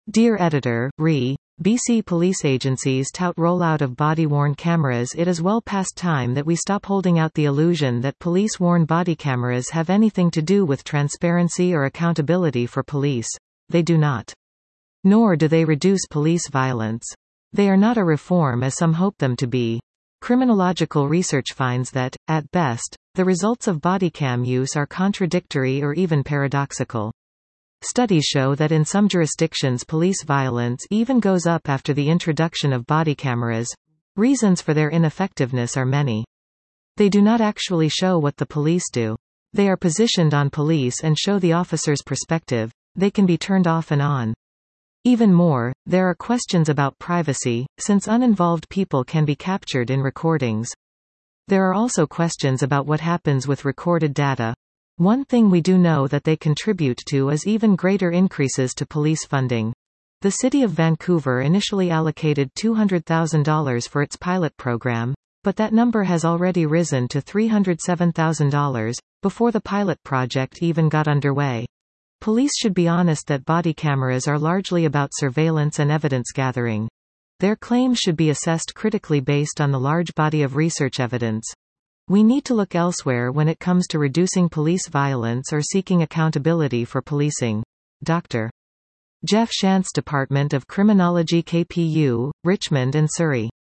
Dear Editor, BC police agencies tout rollout of body-worn cameras. It is well past time that we stop holding out the illusion that police-worn body cameras have anything to do with transparency or accountability for police. They do not. Nor do they reduce police violence. They are not a reform as some hope them to be. Criminological research finds that, at best, the results of bodycam use are contradictory or even paradoxical. Studies show that in some jurisdictions police violence even goes up after the introduction of body cameras. Reasons for their ineffectiveness are many. They do not actually show what the police do. They are positioned on police and show the officer's perspective. They can be turned off and on. Even more, there are questions about privacy, since uninvolved people can be captured in recordings. There are also questions about what happens with recorded data. One thing we do know that they contribute to is even greater increases to police funding. The City of Vancouver initially allocated $200,000 for its pilot program, but that number has already risen to $307,000, before the pilot project even got underway. Police should be honest that body cameras are largely about surveillance and evidence gathering. Their claims should be assessed critically based on the large body of research evidence. We need to look elsewhere when it comes to reducing police violence or seeking accountability for policing. Dr. Jeff Shantz, Department of Criminology, KPU, Richmond and Surrey.